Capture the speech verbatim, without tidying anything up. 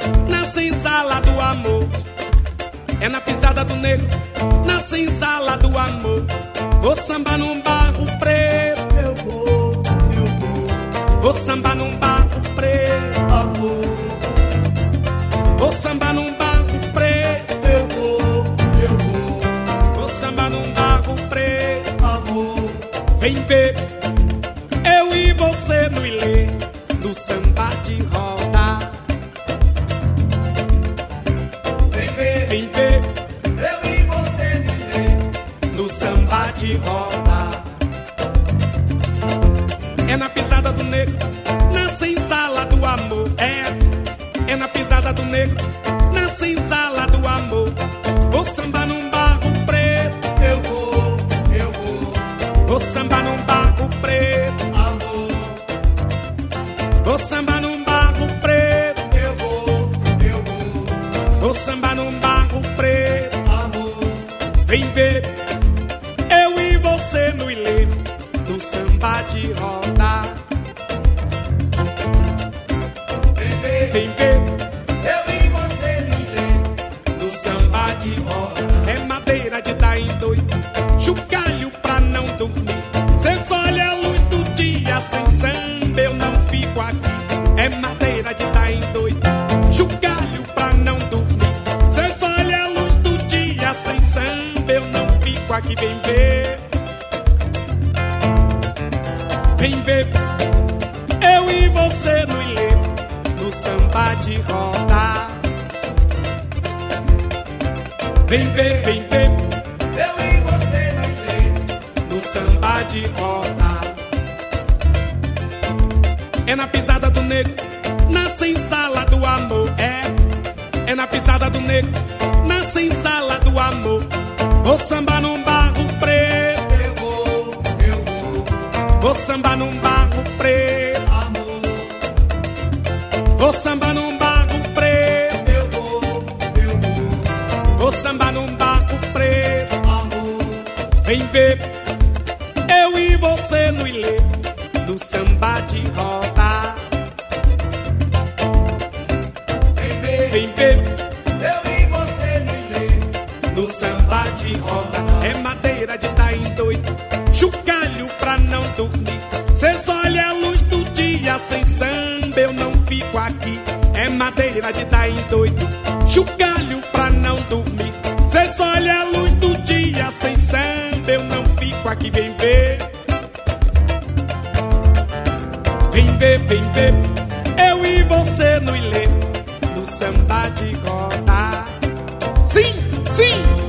na senzala do amor. É na pisada do negro, na senzala do amor. Vou sambar num barro preto, eu vou, eu vou. Vou sambar num barro preto, amor. Vou sambar num barro preto, eu vou, eu vou. Vou sambar num barro preto, amor. Vem ver, eu e você no ilê do samba de roda. Vem ver, vem ver, eu e você no ilê do samba de roda. É na pisada do negro, na senzala do amor. É, é na pisada do negro, na senzala do amor. Vou sambar num barro preto, eu vou, eu vou. Vou sambar num barro preto, amor. Vou sambar num barro preto, eu vou, eu vou. Vou sambar num barro preto, amor. Vem ver, eu e você no ilê do samba de roda. Vem ver, vem ver, eu e você no ilê do samba de roda. É madeira de dar em doido, chocalho pra não dormir. Cê só olha a luz do dia, sem samba eu não fico aqui. É madeira de dar em doido, chocalho pra não dormir. Cê só olha a luz do dia, sem samba eu não fico aqui. Vem ver, vem ver, eu e você no ilê do samba de roda. Vem ver, vem ver, eu e você no ilê do samba de roda. É na pisada do negro, na senzala do amor. É, é na pisada do negro, na senzala do amor. Vou sambar num barro preto, eu vou, eu vou. Vou sambar num barro preto, amor. Vou sambar num barro preto, eu vou, eu vou. Vou sambar num barro preto, amor. Vem ver, eu e você no ilê do samba de roda. Vem ver, vem ver, eu e você no ilê do samba de roda. É madeira de dar em doido, chocalho pra não dormir. Cê só olha a luz do dia, sem samba eu não fico aqui. É madeira de dar em doido, chocalho pra não dormir. Cê só olha a luz do dia, sem samba eu não fico aqui. Vem ver, vem ver, vem ver, eu e você no ilê do samba de roda. Sim, sim.